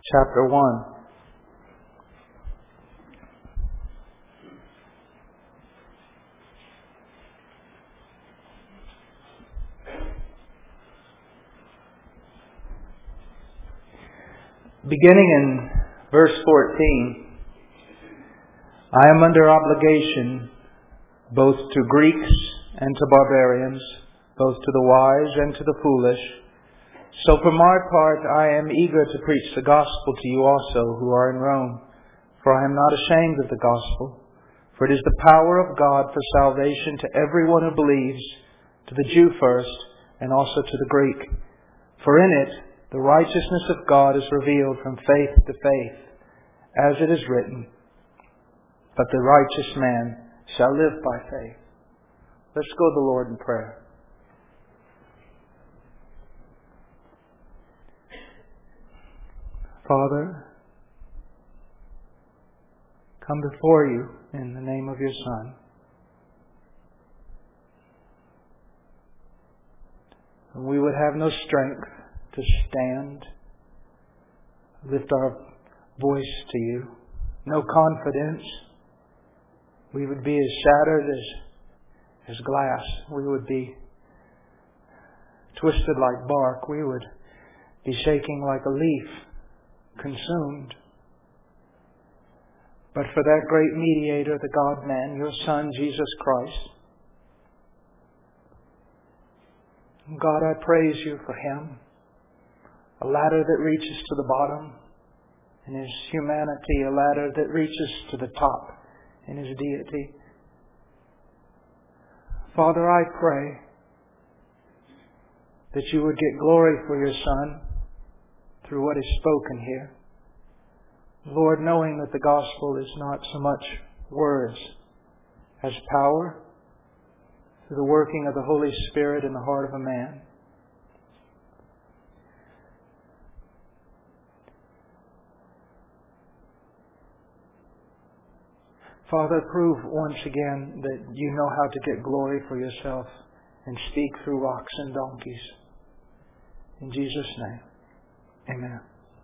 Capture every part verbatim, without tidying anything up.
chapter one. Beginning in verse fourteen, I am under obligation both to Greeks and to barbarians, both to the wise and to the foolish. So for my part, I am eager to preach the gospel to you also who are in Rome. For I am not ashamed of the gospel, for it is the power of God for salvation to everyone who believes, to the Jew first, and also to the Greek. For in it, the righteousness of God is revealed from faith to faith, as it is written, but the righteous man shall live by faith. Let's go to the Lord in prayer. Father, come before you in the name of your Son. And we would have no strength to stand, lift our voice to you, no confidence. We would be as shattered as, as glass. We would be twisted like bark. We would be shaking like a leaf, consumed. But for that great mediator, the God-man, your Son, Jesus Christ, God, I praise you for Him. A ladder that reaches to the bottom in His humanity, a ladder that reaches to the top in His deity. Father, I pray that you would get glory for your Son through what is spoken here. Lord, knowing that the gospel is not so much words as power through the working of the Holy Spirit in the heart of a man. Father, prove once again that you know how to get glory for yourself and speak through rocks and donkeys. In Jesus' name, amen.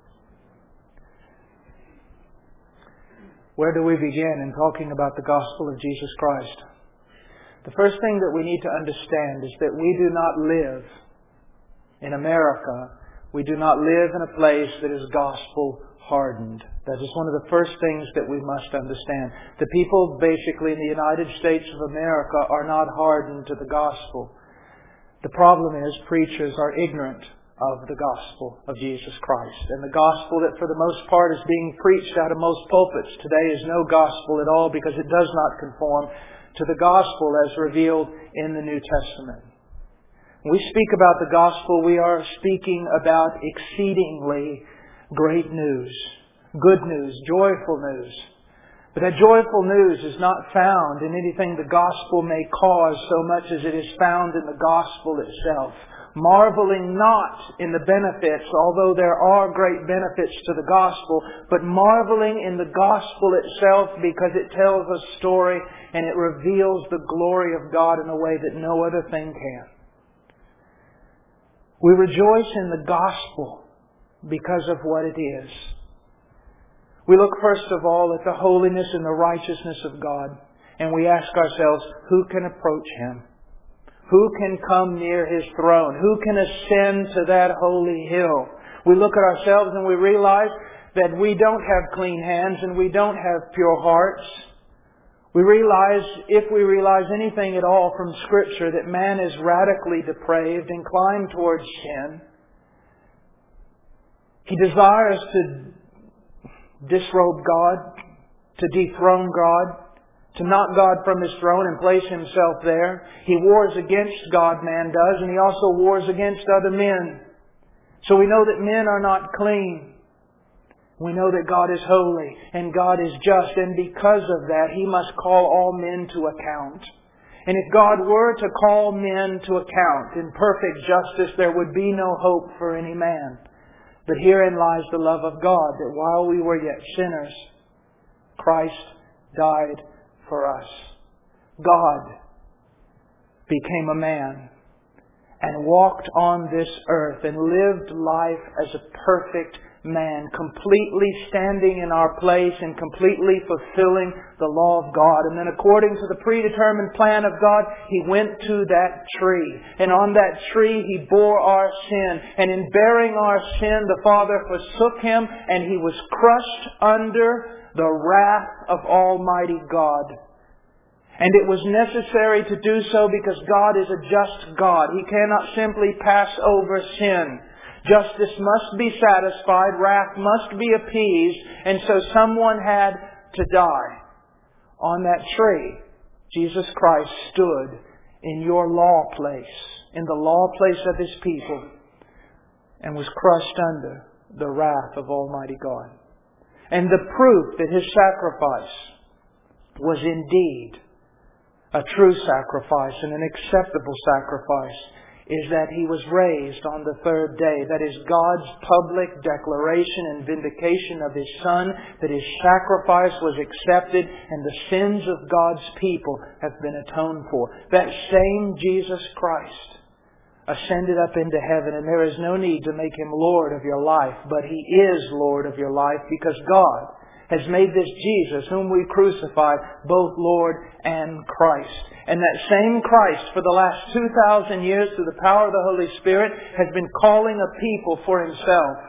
Where do we begin in talking about the gospel of Jesus Christ? The first thing that we need to understand is that we do not live in America. We do not live in a place that is gospel hardened. That is one of the first things that we must understand. The people basically in the United States of America are not hardened to the gospel. The problem is preachers are ignorant of the gospel of Jesus Christ. And the gospel that for the most part is being preached out of most pulpits today is no gospel at all, because it does not conform to the gospel as revealed in the New Testament. When we speak about the gospel, we are speaking about exceedingly great news, good news, joyful news. But that joyful news is not found in anything the gospel may cause so much as it is found in the gospel itself. Marveling not in the benefits, although there are great benefits to the gospel, but marveling in the gospel itself because it tells a story and it reveals the glory of God in a way that no other thing can. We rejoice in the gospel because of what it is. We look first of all at the holiness and the righteousness of God, and we ask ourselves, who can approach Him? Who can come near His throne? Who can ascend to that holy hill? We look at ourselves and we realize that we don't have clean hands and we don't have pure hearts. We realize, if we realize anything at all from Scripture, that man is radically depraved, inclined towards sin. He desires to disrobe God, to dethrone God, to knock God from His throne and place Himself there. He wars against God, man does, and he also wars against other men. So we know that men are not clean. We know that God is holy and God is just, and because of that, He must call all men to account. And if God were to call men to account in perfect justice, there would be no hope for any man. But herein lies the love of God, that while we were yet sinners, Christ died for us. God became a man and walked on this earth and lived life as a perfect man, completely standing in our place and completely fulfilling the law of God. And then according to the predetermined plan of God, He went to that tree. And on that tree He bore our sin. And in bearing our sin, the Father forsook Him, and He was crushed under the wrath of Almighty God. And it was necessary to do so because God is a just God. He cannot simply pass over sin. Justice must be satisfied, wrath must be appeased, and so someone had to die. On that tree, Jesus Christ stood in your law place, in the law place of His people, and was crushed under the wrath of Almighty God. And the proof that His sacrifice was indeed a true sacrifice and an acceptable sacrifice is that He was raised on the third day. That is God's public declaration and vindication of His Son, that His sacrifice was accepted and the sins of God's people have been atoned for. That same Jesus Christ ascended up into heaven, and there is no need to make Him Lord of your life, but He is Lord of your life because God has made this Jesus, whom we crucified, both Lord and Christ. And that same Christ, for the last two thousand years, through the power of the Holy Spirit, has been calling a people for Himself.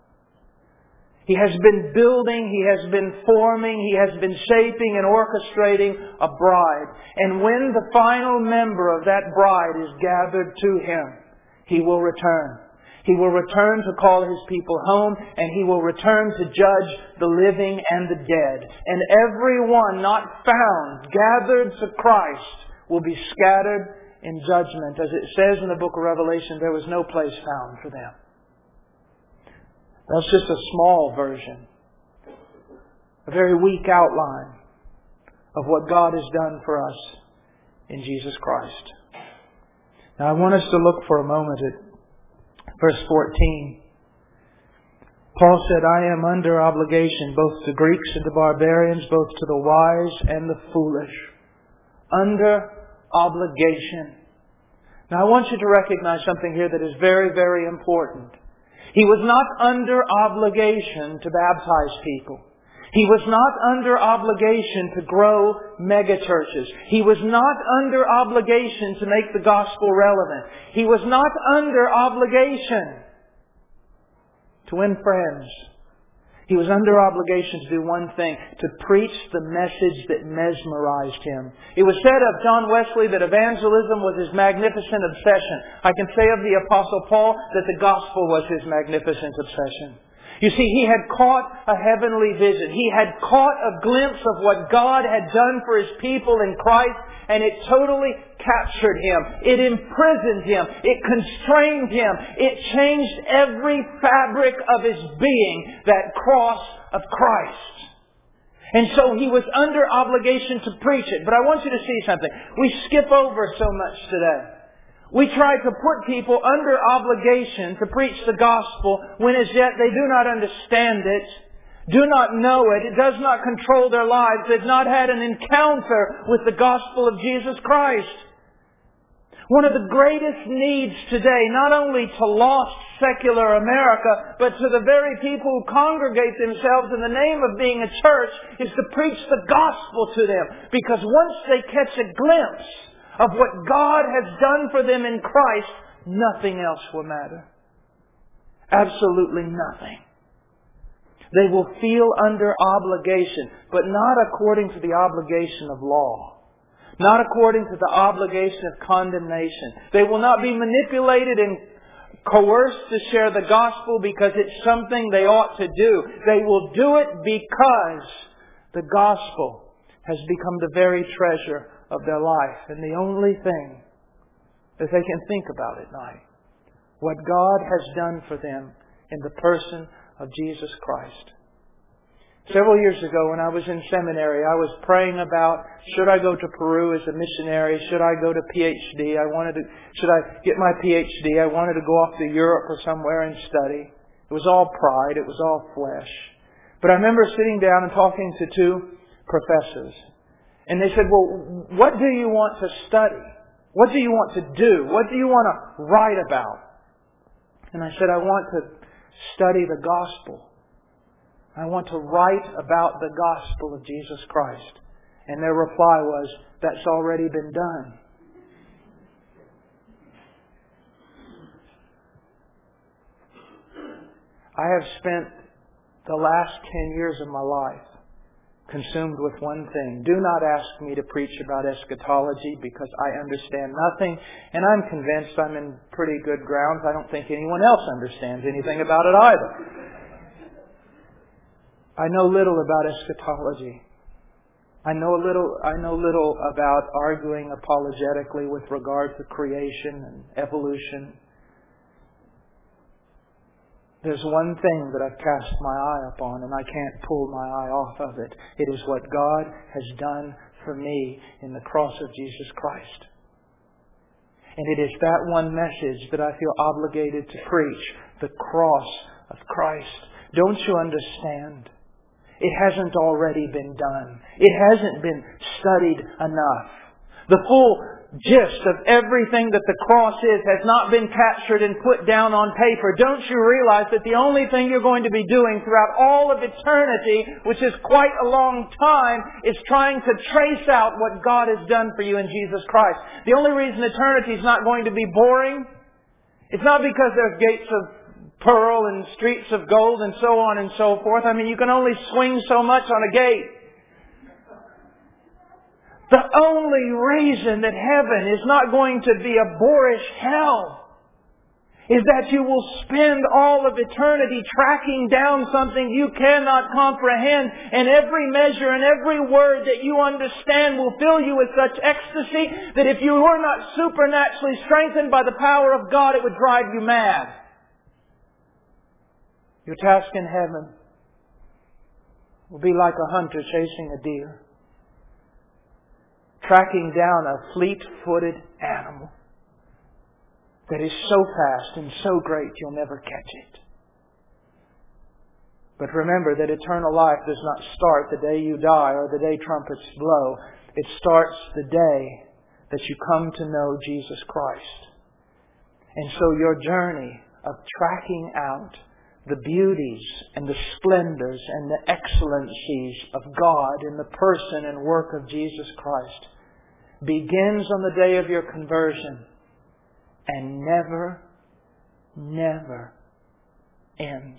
He has been building, He has been forming, He has been shaping and orchestrating a bride. And when the final member of that bride is gathered to Him, He will return. He will return to call His people home, and He will return to judge the living and the dead. And everyone not found gathered to Christ will be scattered in judgment. As it says in the book of Revelation, there was no place found for them. That's just a small version, a very weak outline of what God has done for us in Jesus Christ. Now I want us to look for a moment at verse fourteen. Paul said, I am under obligation both to Greeks and to barbarians, both to the wise and the foolish. Under obligation. Now I want you to recognize something here that is very, very important. He was not under obligation to baptize people. He was not under obligation to grow megachurches. He was not under obligation to make the gospel relevant. He was not under obligation to win friends. He was under obligation to do one thing, to preach the message that mesmerized him. It was said of John Wesley that evangelism was his magnificent obsession. I can say of the Apostle Paul that the gospel was his magnificent obsession. You see, he had caught a heavenly vision. He had caught a glimpse of what God had done for His people in Christ, and it totally captured him. It imprisoned him. It constrained him. It changed every fabric of his being, that cross of Christ. And so he was under obligation to preach it. But I want you to see something. We skip over so much today. We try to put people under obligation to preach the gospel when as yet they do not understand it, do not know it, it does not control their lives, they've not had an encounter with the gospel of Jesus Christ. One of the greatest needs today, not only to lost secular America, but to the very people who congregate themselves in the name of being a church, is to preach the gospel to them. Because once they catch a glimpse of what God has done for them in Christ, nothing else will matter. Absolutely nothing. They will feel under obligation, but not according to the obligation of law. Not according to the obligation of condemnation. They will not be manipulated and coerced to share the gospel because it's something they ought to do. They will do it because the gospel has become the very treasure of their life, and the only thing that they can think about at night. What God has done for them in the person of Jesus Christ. Several years ago when I was in seminary, I was praying about, should I go to Peru as a missionary? Should I go to P H D? I wanted to, should I get my P H D? I wanted to go off to Europe or somewhere and study. It was all pride. It was all flesh. But I remember sitting down and talking to two professors. And they said, well, what do you want to study? What do you want to do? What do you want to write about? And I said, I want to study the gospel. I want to write about the gospel of Jesus Christ. And their reply was, that's already been done. I have spent the last ten years of my life consumed with one thing. Do not ask me to preach about eschatology because I understand nothing, and I'm convinced I'm in pretty good grounds. I don't think anyone else understands anything about it either. I know little about eschatology. I know a little, I know little about arguing apologetically with regard to creation and evolution. There's one thing that I've cast my eye upon, and I can't pull my eye off of it. It is what God has done for me in the cross of Jesus Christ. And it is that one message that I feel obligated to preach, the cross of Christ. Don't you understand? It hasn't already been done. It hasn't been studied enough. The full gist of everything that the cross is has not been captured and put down on paper. Don't you realize that the only thing you're going to be doing throughout all of eternity, which is quite a long time, is trying to trace out what God has done for you in Jesus Christ. The only reason eternity is not going to be boring, it's not because there's gates of pearl and streets of gold and so on and so forth. I mean, you can only swing so much on a gate. The only reason that heaven is not going to be a boorish hell is that you will spend all of eternity tracking down something you cannot comprehend, and every measure and every word that you understand will fill you with such ecstasy that if you were not supernaturally strengthened by the power of God, it would drive you mad. Your task in heaven will be like a hunter chasing a deer, tracking down a fleet-footed animal that is so fast and so great you'll never catch it. But remember that eternal life does not start the day you die or the day trumpets blow. It starts the day that you come to know Jesus Christ. And so your journey of tracking out the beauties and the splendors and the excellencies of God in the person and work of Jesus Christ begins on the day of your conversion and never, never ends.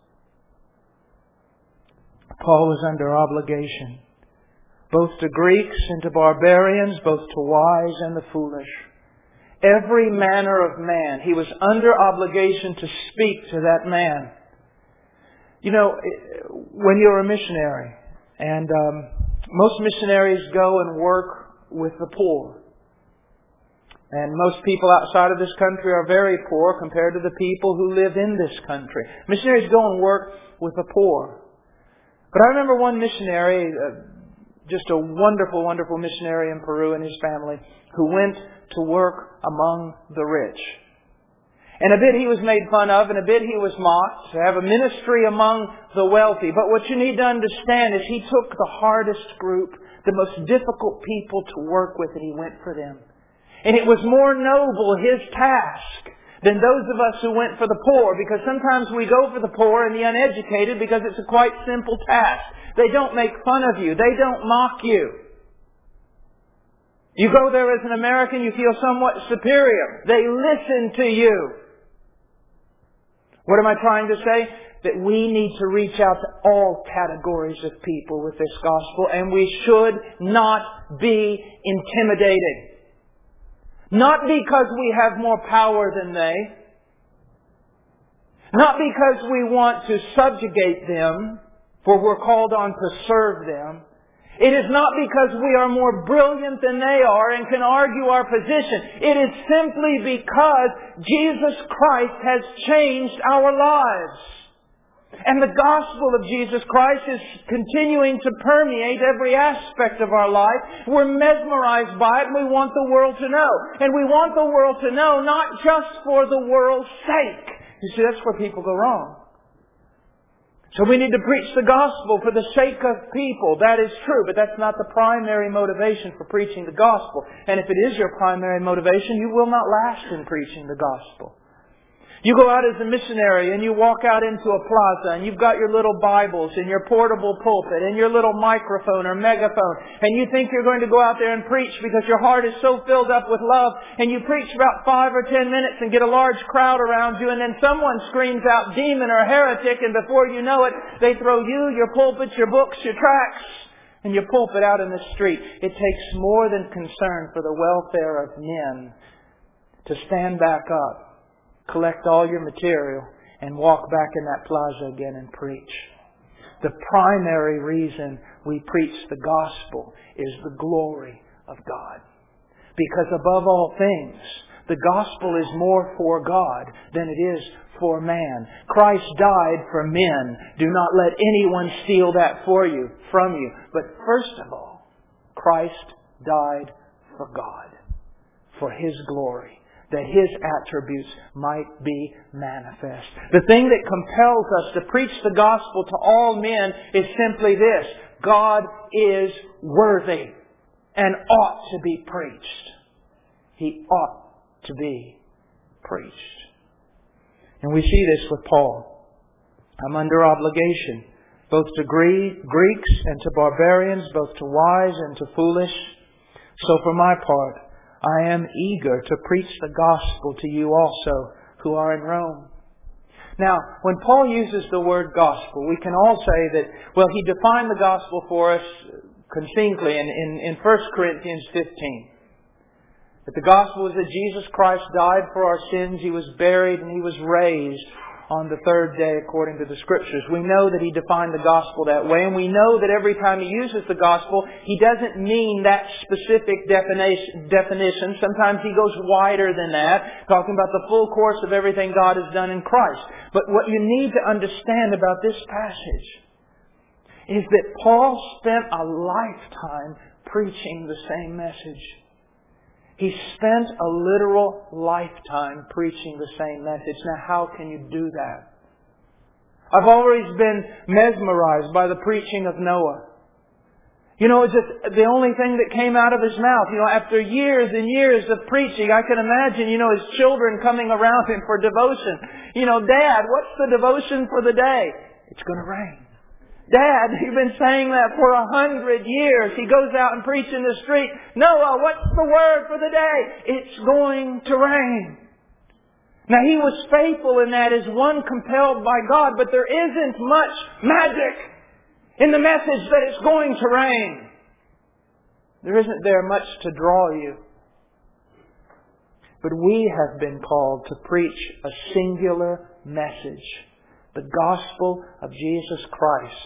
Paul was under obligation, both to Greeks and to barbarians, both to wise and the foolish. Every manner of man, he was under obligation to speak to that man. You know, when you're a missionary, and um, most missionaries go and work with the poor. And most people outside of this country are very poor compared to the people who live in this country. Missionaries go and work with the poor. But I remember one missionary, uh, just a wonderful, wonderful missionary in Peru and his family, who went to work among the rich. And a bit he was made fun of, and a bit he was mocked, to have a ministry among the wealthy. But what you need to understand is he took the hardest group, the most difficult people to work with, and he went for them. And it was more noble, his task, than those of us who went for the poor, because sometimes we go for the poor and the uneducated because it's a quite simple task. They don't make fun of you. They don't mock you. You go there as an American, you feel somewhat superior. They listen to you. What am I trying to say? That we need to reach out to all categories of people with this gospel, and we should not be intimidated. Not because we have more power than they. Not because we want to subjugate them, for we're called on to serve them. It is not because we are more brilliant than they are and can argue our position. It is simply because Jesus Christ has changed our lives. And the gospel of Jesus Christ is continuing to permeate every aspect of our life. We're mesmerized by it, and we want the world to know. And we want the world to know not just for the world's sake. You see, that's where people go wrong. So we need to preach the gospel for the sake of people. That is true, but that's not the primary motivation for preaching the gospel. And if it is your primary motivation, you will not last in preaching the gospel. You go out as a missionary and you walk out into a plaza and you've got your little Bibles and your portable pulpit and your little microphone or megaphone, and you think you're going to go out there and preach because your heart is so filled up with love, and you preach about five or ten minutes and get a large crowd around you, and then someone screams out demon or heretic, and before you know it, they throw you, your pulpit, your books, your tracts, and your pulpit out in the street. It takes more than concern for the welfare of men to stand back up, collect all your material, and walk back in that plaza again and preach. The primary reason we preach the gospel is the glory of God. Because above all things, the gospel is more for God than it is for man. Christ died for men. Do not let anyone steal that for you, from you. But first of all, Christ died for God, for His glory, that His attributes might be manifest. The thing that compels us to preach the gospel to all men is simply this: God is worthy and ought to be preached. He ought to be preached. And we see this with Paul. I'm under obligation, both to Greeks and to barbarians, both to wise and to foolish. So for my part, I am eager to preach the gospel to you also who are in Rome. Now, when Paul uses the word gospel, we can all say that, well, he defined the gospel for us succinctly in, in, in First Corinthians fifteen. That the gospel is that Jesus Christ died for our sins, He was buried, and He was raised on the third day according to the Scriptures. We know that he defined the gospel that way, and we know that every time he uses the gospel, he doesn't mean that specific definition. definition. Sometimes he goes wider than that, talking about the full course of everything God has done in Christ. But what you need to understand about this passage is that Paul spent a lifetime preaching the same message. He spent a literal lifetime preaching the same message. Now, how can you do that? I've always been mesmerized by the preaching of Noah. You know, it's just the only thing that came out of his mouth. You know, after years and years of preaching, I can imagine, you know, his children coming around him for devotion. You know, Dad, what's the devotion for the day? It's going to rain. Dad, you've been saying that for a hundred years. He goes out and preaches in the street. Noah, what's the word for the day? It's going to rain. Now, he was faithful in that as one compelled by God, but there isn't much magic in the message that it's going to rain. There isn't there much to draw you. But we have been called to preach a singular message, the gospel of Jesus Christ.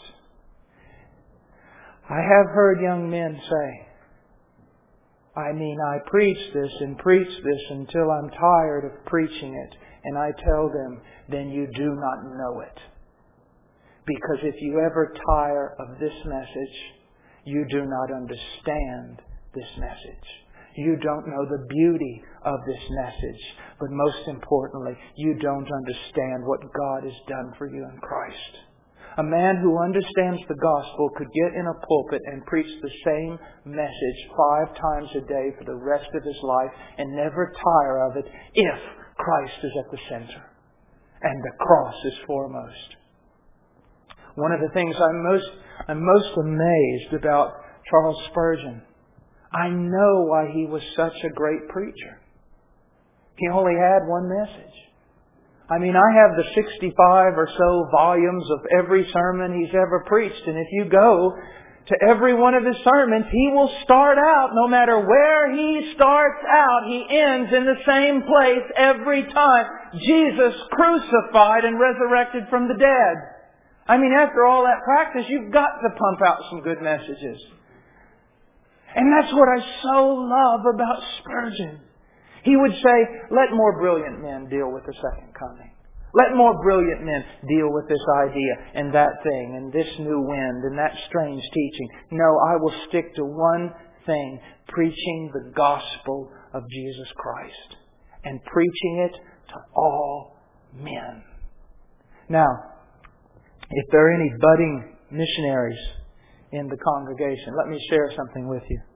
I have heard young men say, I mean, I preach this and preach this until I'm tired of preaching it. And I tell them, then you do not know it. Because if you ever tire of this message, you do not understand this message. You don't know the beauty of this message. But most importantly, you don't understand what God has done for you in Christ. A man who understands the gospel could get in a pulpit and preach the same message five times a day for the rest of his life and never tire of it if Christ is at the center and the cross is foremost. One of the things I'm most, I'm most amazed about Charles Spurgeon, I know why he was such a great preacher. He only had one message. I mean, I have the sixty-five or so volumes of every sermon he's ever preached. And if you go to every one of his sermons, he will start out, no matter where he starts out, he ends in the same place every time. Jesus crucified and resurrected from the dead. I mean, after all that practice, you've got to pump out some good messages. And that's what I so love about Spurgeon. He would say, let more brilliant men deal with the second coming. Let more brilliant men deal with this idea and that thing and this new wind and that strange teaching. No, I will stick to one thing, preaching the gospel of Jesus Christ and preaching it to all men. Now, if there are any budding missionaries in the congregation, let me share something with you.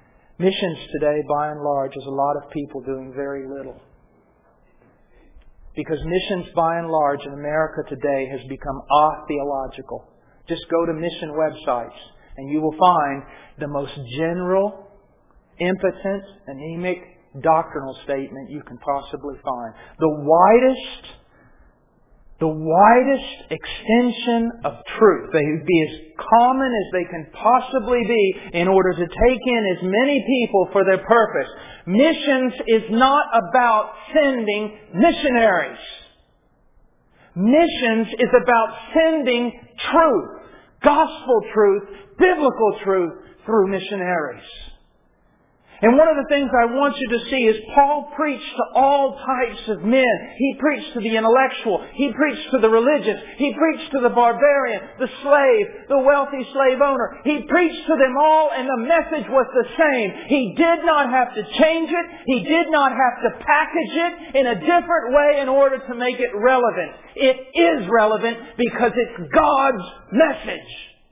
Missions today, by and large, is a lot of people doing very little. Because missions, by and large, in America today has become atheological. Just go to mission websites and you will find the most general, impotent, anemic doctrinal statement you can possibly find. The widest, the widest extension of truth. They would be as common as they can possibly be in order to take in as many people for their purpose. Missions is not about sending missionaries. Missions is about sending truth, gospel truth, biblical truth through missionaries. And one of the things I want you to see is Paul preached to all types of men. He preached to the intellectual. He preached to the religious. He preached to the barbarian, the slave, the wealthy slave owner. He preached to them all, and the message was the same. He did not have to change it. He did not have to package it in a different way in order to make it relevant. It is relevant because it's God's message.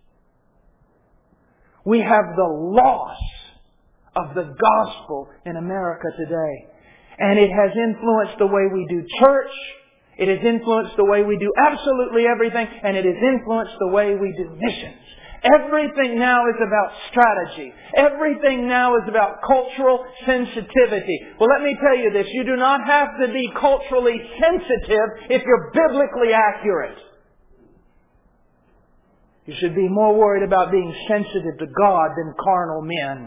We have the loss of the gospel in America today. And it has influenced the way we do church. It has influenced the way we do absolutely everything. And it has influenced the way we do missions. Everything now is about strategy. Everything now is about cultural sensitivity. Well, let me tell you this. You do not have to be culturally sensitive if you're biblically accurate. You should be more worried about being sensitive to God than carnal men.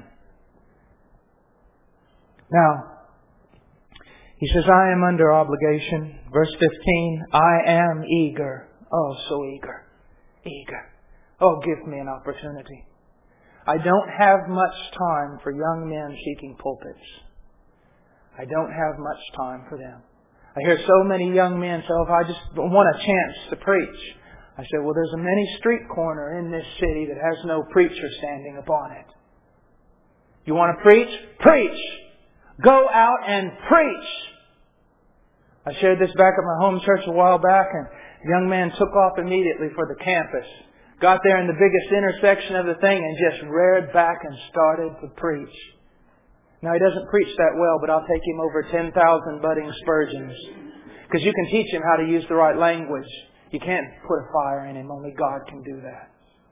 Now, he says, I am under obligation. Verse fifteen, I am eager. Oh, so eager. Eager. Oh, give me an opportunity. I don't have much time for young men seeking pulpits. I don't have much time for them. I hear so many young men say, oh, if I just want a chance to preach. I said, well, there's a many street corner in this city that has no preacher standing upon it. You want to preach? Preach! Go out and preach. I shared this back at my home church a while back, and a young man took off immediately for the campus. Got there in the biggest intersection of the thing and just reared back and started to preach. Now, he doesn't preach that well, but I'll take him over ten thousand budding Spurgeons. Because you can teach him how to use the right language. You can't put a fire in him. Only God can do that.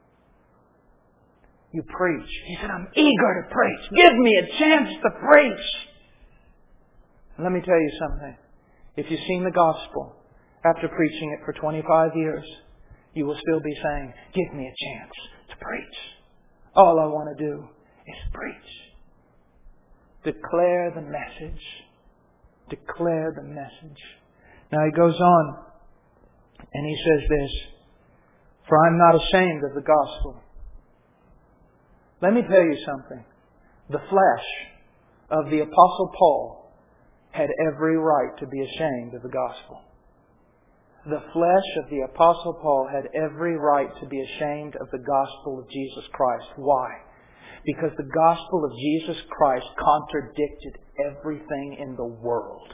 You preach. He said, I'm eager to preach. Give me a chance to preach. Let me tell you something. If you've seen the gospel after preaching it for twenty-five years, you will still be saying, give me a chance to preach. All I want to do is preach. Declare the message. Declare the message. Now he goes on and he says this, for I'm not ashamed of the gospel. Let me tell you something. The flesh of the Apostle Paul had every right to be ashamed of the gospel. The flesh of the Apostle Paul had every right to be ashamed of the gospel of Jesus Christ. Why? Because the gospel of Jesus Christ contradicted everything in the world.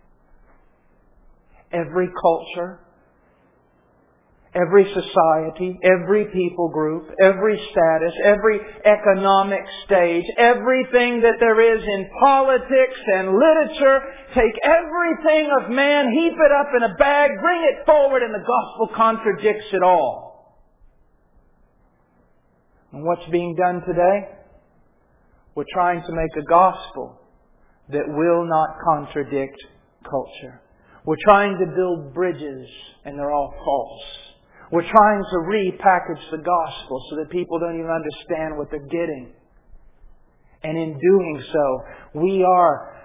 Every culture, every society, every people group, every status, every economic stage, everything that there is in politics and literature, take everything of man, heap it up in a bag, bring it forward, and the gospel contradicts it all. And what's being done today? We're trying to make a gospel that will not contradict culture. We're trying to build bridges, and they're all false. We're trying to repackage the gospel so that people don't even understand what they're getting. And in doing so, we are,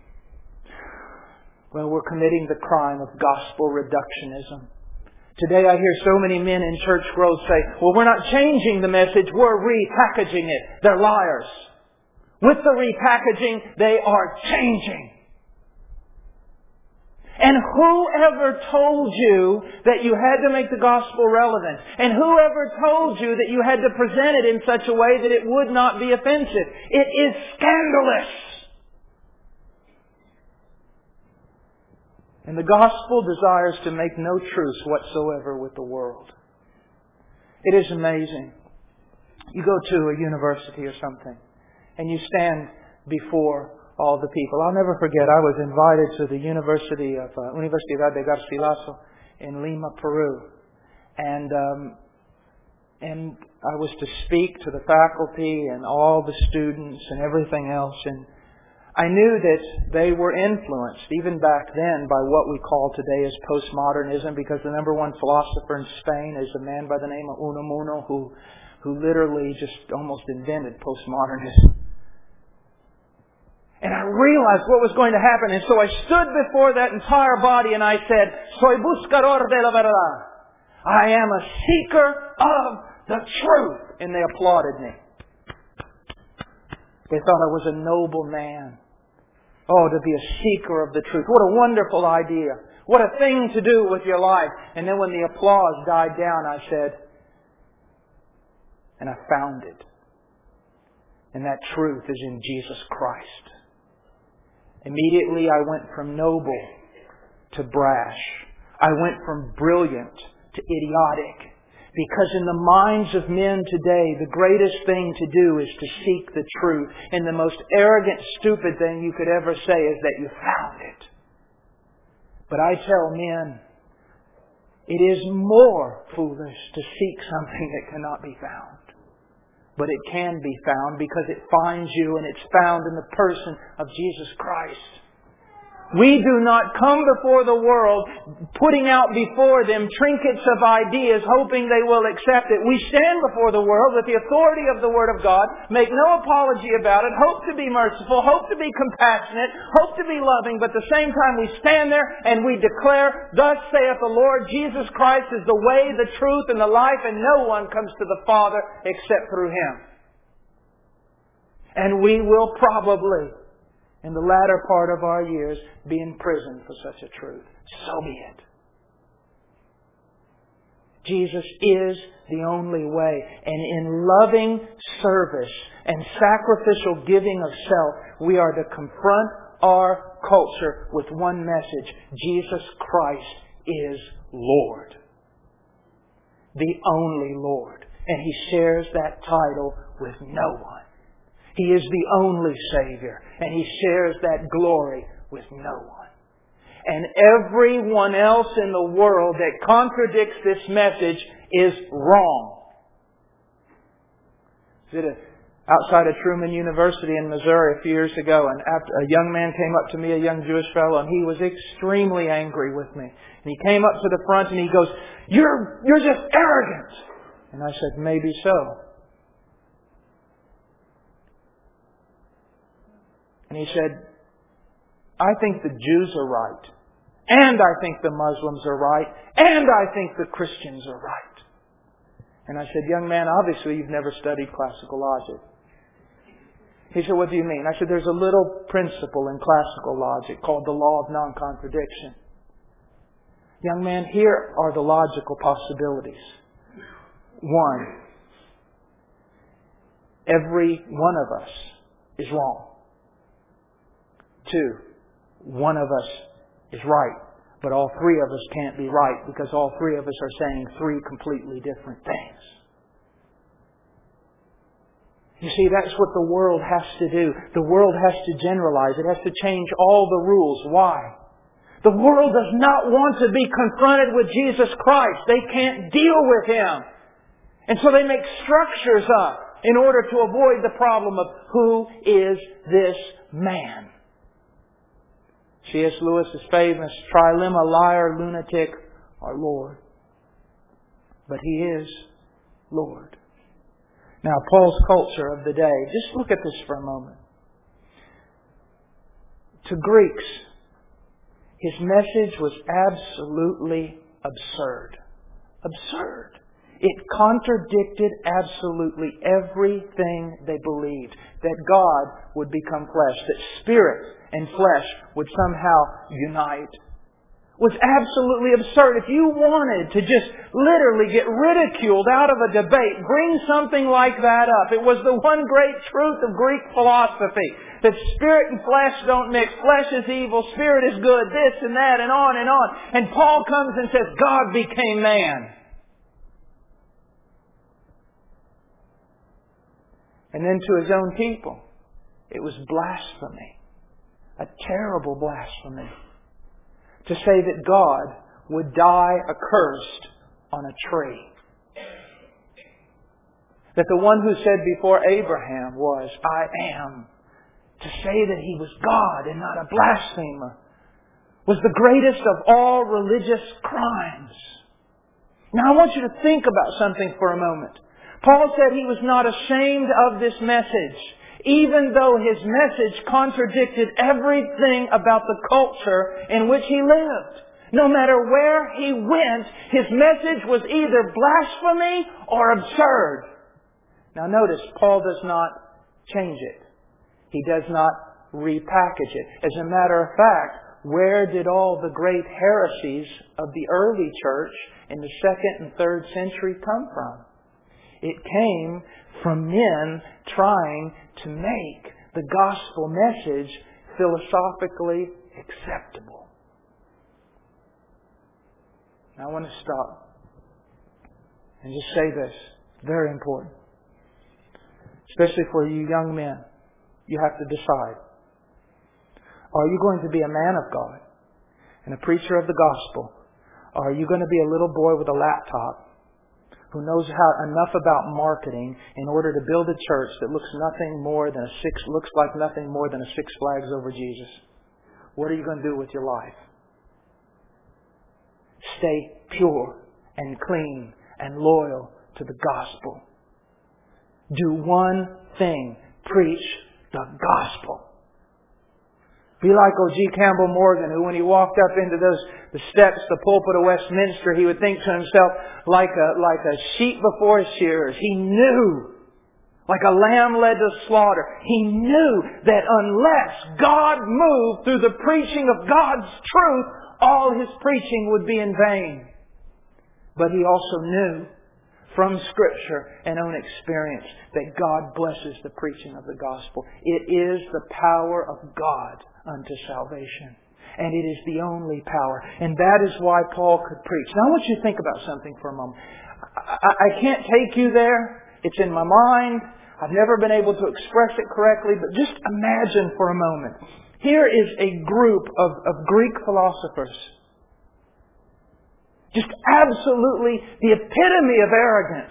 well, we're committing the crime of gospel reductionism. Today I hear so many men in church growth say, well, we're not changing the message, we're repackaging it. They're liars. With the repackaging, they are changing. And whoever told you that you had to make the gospel relevant? And whoever told you that you had to present it in such a way that it would not be offensive? It is scandalous. And the gospel desires to make no truce whatsoever with the world. It is amazing. You go to a university or something, and you stand before all the people. I'll never forget, I was invited to the University of uh, Universidad de Garcilaso in Lima, Peru. And um, and I was to speak to the faculty and all the students and everything else. And I knew that they were influenced, even back then, by what we call today as postmodernism, because the number one philosopher in Spain is a man by the name of Unamuno, who, who literally just almost invented postmodernism. And I realized what was going to happen. And so I stood before that entire body and I said, Soy buscador de la verdad. I am a seeker of the truth. And they applauded me. They thought I was a noble man. Oh, to be a seeker of the truth. What a wonderful idea. What a thing to do with your life. And then when the applause died down, I said, and I found it. And that truth is in Jesus Christ. Immediately I went from noble to brash. I went from brilliant to idiotic. Because in the minds of men today, the greatest thing to do is to seek the truth. And the most arrogant, stupid thing you could ever say is that you found it. But I tell men, it is more foolish to seek something that cannot be found. But it can be found because it finds you, and it's found in the person of Jesus Christ. We do not come before the world putting out before them trinkets of ideas, hoping they will accept it. We stand before the world with the authority of the Word of God, make no apology about it, hope to be merciful, hope to be compassionate, hope to be loving, but at the same time we stand there and we declare, Thus saith the Lord, Jesus Christ is the way, the truth, and the life, and no one comes to the Father except through Him. And we will probably, in the latter part of our years, be in prison for such a truth. So be it. Jesus is the only way. And in loving service and sacrificial giving of self, we are to confront our culture with one message. Jesus Christ is Lord. The only Lord. And He shares that title with no one. He is the only Savior. And He shares that glory with no one. And everyone else in the world that contradicts this message is wrong. I was at a, outside of Truman University in Missouri a few years ago, and after, a young man came up to me, a young Jewish fellow, and he was extremely angry with me. And he came up to the front and he goes, You're, you're just arrogant. And I said, maybe so. And he said, I think the Jews are right. And I think the Muslims are right. And I think the Christians are right. And I said, young man, obviously you've never studied classical logic. He said, what do you mean? I said, there's a little principle in classical logic called the law of non-contradiction. Young man, here are the logical possibilities. One, every one of us is wrong. Two, one of us is right, but all three of us can't be right because all three of us are saying three completely different things. You see, that's what the world has to do. The world has to generalize. It has to change all the rules. Why? The world does not want to be confronted with Jesus Christ. They can't deal with Him. And so they make structures up in order to avoid the problem of who is this man? C S Lewis is famous, trilemma, liar, lunatic, or Lord. But He is Lord. Now, Paul's culture of the day, just look at this for a moment. To Greeks, his message was absolutely absurd. Absurd. It contradicted absolutely everything they believed. That God would become flesh. That spirit and flesh would somehow unite. It was absolutely absurd. If you wanted to just literally get ridiculed out of a debate, bring something like that up. It was the one great truth of Greek philosophy. That spirit and flesh don't mix. Flesh is evil, spirit is good, this and that, and on and on. And Paul comes and says, God became man. And then to his own people, it was blasphemy. a terrible blasphemy to say that God would die accursed on a tree. That the one who said before Abraham was, I am, to say that He was God and not a blasphemer, was the greatest of all religious crimes. Now I want you to think about something for a moment. Paul said he was not ashamed of this message, even though his message contradicted everything about the culture in which he lived. No matter where he went, his message was either blasphemy or absurd. Now notice, Paul does not change it. He does not repackage it. As a matter of fact, where did all the great heresies of the early church in the second and third century come from? It came from men trying to make the gospel message philosophically acceptable. Now I want to stop and just say this. Very important. Especially for you young men. You have to decide. Are you going to be a man of God and a preacher of the gospel? Or are you going to be a little boy with a laptop who knows how enough about marketing in order to build a church that looks nothing more than a six looks like nothing more than a Six Flags over Jesus? What are you going to do with your life? Stay pure and clean and loyal to the gospel. Do one thing. Preach the gospel. Be like O G Campbell Morgan, who when he walked up into those the steps, the pulpit of Westminster, he would think to himself, like a like a sheep before his shearers. He knew, like a lamb led to slaughter, he knew that unless God moved through the preaching of God's truth, all his preaching would be in vain. But he also knew from Scripture and own experience that God blesses the preaching of the gospel. It is the power of God unto salvation. And it is the only power. And that is why Paul could preach. Now I want you to think about something for a moment. I, I can't take you there. It's in my mind. I've never been able to express it correctly. But just imagine for a moment. Here is a group of, of Greek philosophers. Just absolutely the epitome of arrogance.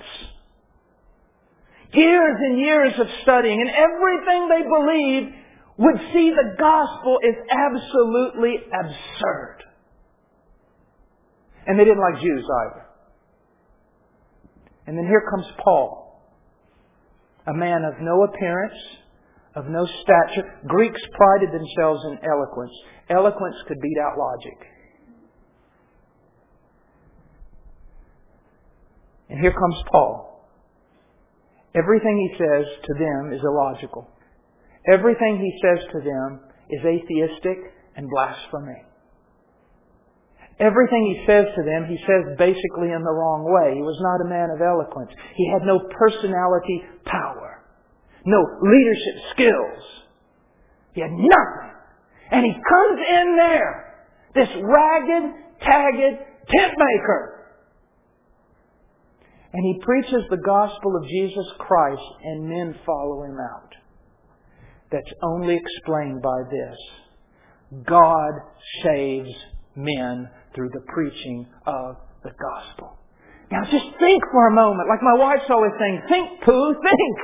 Years and years of studying, and everything they believed would see the gospel as absolutely absurd. And they didn't like Jews either. And then here comes Paul, a man of no appearance, of no stature. Greeks prided themselves in eloquence. Eloquence could beat out logic. And here comes Paul. Everything he says to them is illogical. Everything he says to them is atheistic and blasphemy. Everything he says to them, he says basically in the wrong way. He was not a man of eloquence. He had no personality power. No leadership skills. He had nothing. And he comes in there, this ragged, tagged tent maker. And he preaches the gospel of Jesus Christ and men follow him out. That's only explained by this. God saves men through the preaching of the gospel. Now just think for a moment, like my wife's always saying, think, Pooh, think.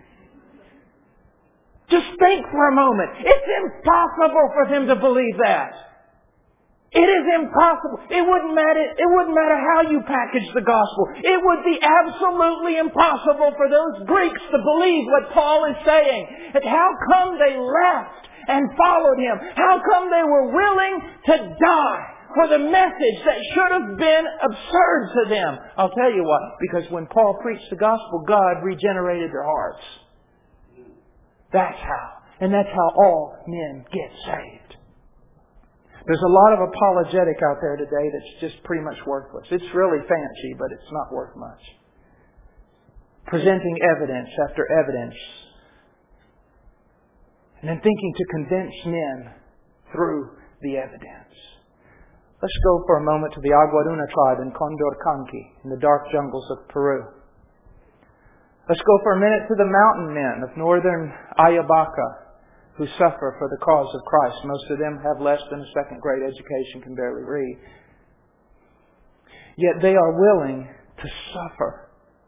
Just think for a moment. It's impossible for them to believe that. It is impossible. It wouldn't matter. It wouldn't matter how you package the gospel. It would be absolutely impossible for those Greeks to believe what Paul is saying. And how come they left and followed him? How come they were willing to die for the message that should have been absurd to them? I'll tell you what. Because when Paul preached the gospel, God regenerated their hearts. That's how. And that's how all men get saved. There's a lot of apologetic out there today that's just pretty much worthless. It's really fancy, but it's not worth much. Presenting evidence after evidence. And then thinking to convince men through the evidence. Let's go for a moment to the Aguaruna tribe in Condorcanqui, in the dark jungles of Peru. Let's go for a minute to the mountain men of northern Ayabaca, who suffer for the cause of Christ. Most of them have less than a second grade education, can barely read. Yet they are willing to suffer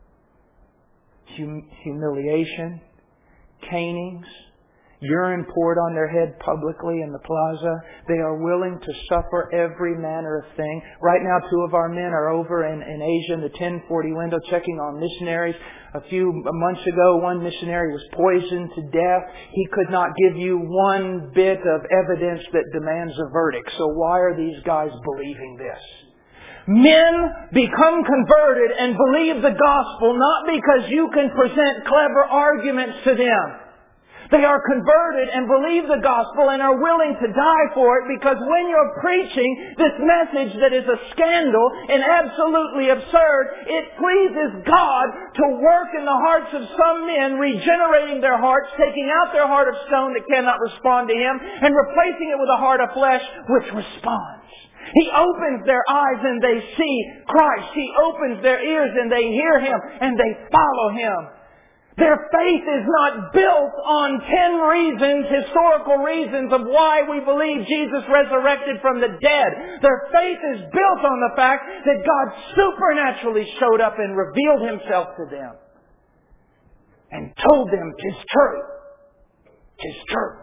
hum- humiliation, canings, urine poured on their head publicly in the plaza. They are willing to suffer every manner of thing. Right now, two of our men are over in, in Asia in the ten forty window checking on missionaries. A few months ago, one missionary was poisoned to death. He could not give you one bit of evidence that demands a verdict. So why are these guys believing this? Men become converted and believe the gospel not because you can present clever arguments to them. They are converted and believe the gospel and are willing to die for it because when you're preaching this message that is a scandal and absolutely absurd, it pleases God to work in the hearts of some men, regenerating their hearts, taking out their heart of stone that cannot respond to Him and replacing it with a heart of flesh which responds. He opens their eyes and they see Christ. He opens their ears and they hear Him and they follow Him. Their faith is not built on ten reasons, historical reasons of why we believe Jesus resurrected from the dead. Their faith is built on the fact that God supernaturally showed up and revealed Himself to them. And told them, "'Tis true. 'Tis true."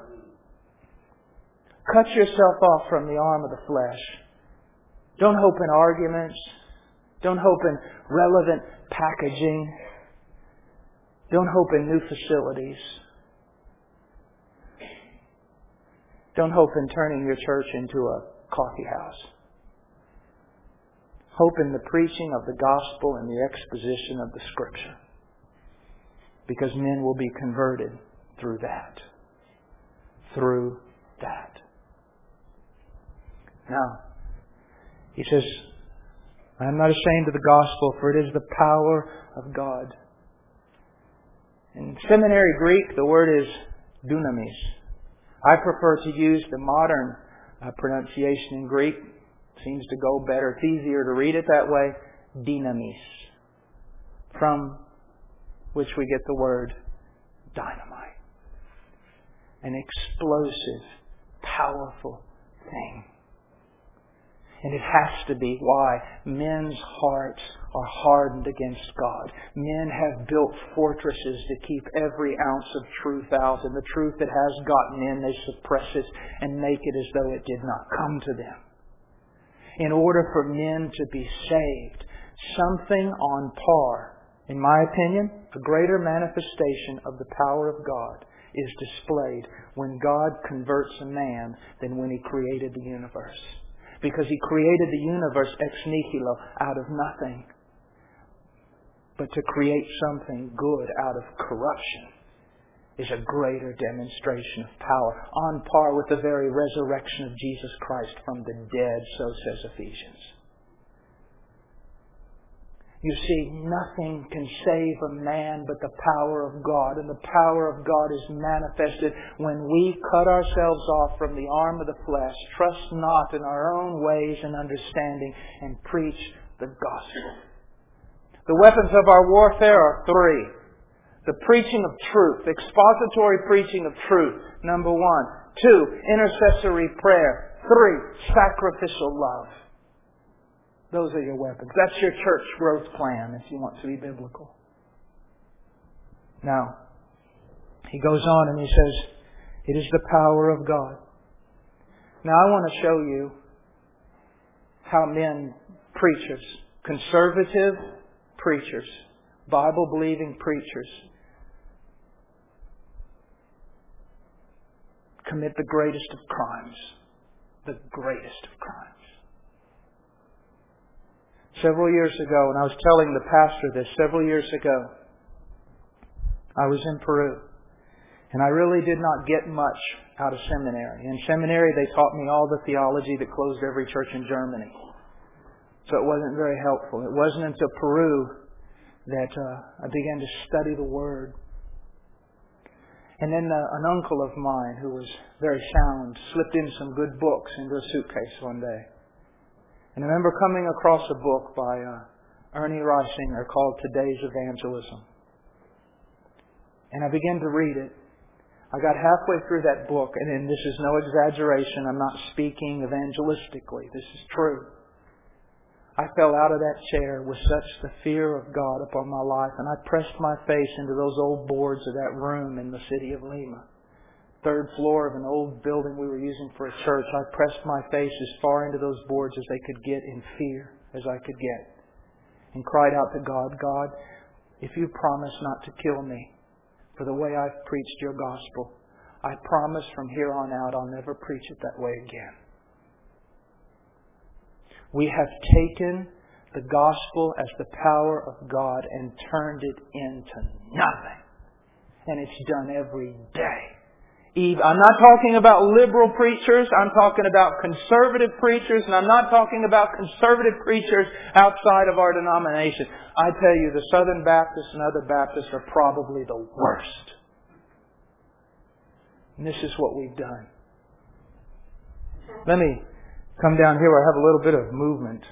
Cut yourself off from the arm of the flesh. Don't hope in arguments. Don't hope in relevant packaging. Don't hope in new facilities. Don't hope in turning your church into a coffee house. Hope in the preaching of the gospel and the exposition of the Scripture. Because men will be converted through that. Through that. Now, he says, "I am not ashamed of the gospel, for it is the power of God." In seminary Greek, the word is dunamis. I prefer to use the modern uh, pronunciation in Greek. It seems to go better. It's easier to read it that way. Dynamis. From which we get the word dynamite. An explosive, powerful thing. And it has to be. Why? Men's hearts are hardened against God. Men have built fortresses to keep every ounce of truth out. And the truth that has gotten in, they suppress it and make it as though it did not come to them. In order for men to be saved, something on par, in my opinion, a greater manifestation of the power of God is displayed when God converts a man than when He created the universe. Because He created the universe ex nihilo, out of nothing. But to create something good out of corruption is a greater demonstration of power, on par with the very resurrection of Jesus Christ from the dead, so says Ephesians. You see, nothing can save a man but the power of God. And the power of God is manifested when we cut ourselves off from the arm of the flesh, trust not in our own ways and understanding, and preach the gospel. The weapons of our warfare are three. The preaching of truth, expository preaching of truth, number one. Two, intercessory prayer. Three, sacrificial love. Those are your weapons. That's your church growth plan if you want to be biblical. Now, he goes on and he says, it is the power of God. Now I want to show you how men, preachers, conservative preachers, Bible-believing preachers, commit the greatest of crimes. The greatest of crimes. Several years ago, and I was telling the pastor this, several years ago, I was in Peru. And I really did not get much out of seminary. In seminary, they taught me all the theology that closed every church in Germany. So it wasn't very helpful. It wasn't until Peru that uh, I began to study the Word. And then uh, an uncle of mine who was very sound slipped in some good books into a suitcase one day. And I remember coming across a book by uh, Ernie Reisinger called Today's Evangelism. And I began to read it. I got halfway through that book, and then this is no exaggeration. I'm not speaking evangelistically. This is true. I fell out of that chair with such the fear of God upon my life, and I pressed my face into those old boards of that room in the city of Lima. Third floor of an old building we were using for a church. I pressed my face as far into those boards as they could get in fear as I could get, and cried out to God, God, if you promise not to kill me for the way I've preached your gospel, I promise from here on out I'll never preach it that way again. We have taken the gospel as the power of God and turned it into nothing. And it's done every day. I'm not talking about liberal preachers. I'm talking about conservative preachers. And I'm not talking about conservative preachers outside of our denomination. I tell you, the Southern Baptists and other Baptists are probably the worst. And this is what we've done. Let me come down here where I have a little bit of movement.